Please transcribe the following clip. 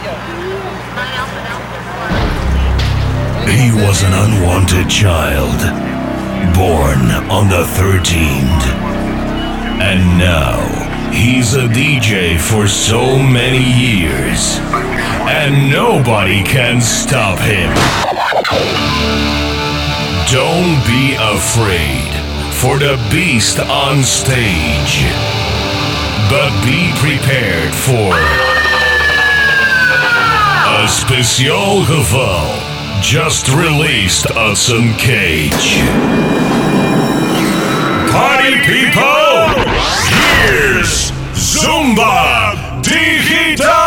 He was an unwanted child, born on the 13th. And now, he's a DJ for so many years, and nobody can stop him. Don't be afraid for the beast on stage, but be prepared for a speciaal geval just released at zijn cage. Party people, here's Zumba Digital!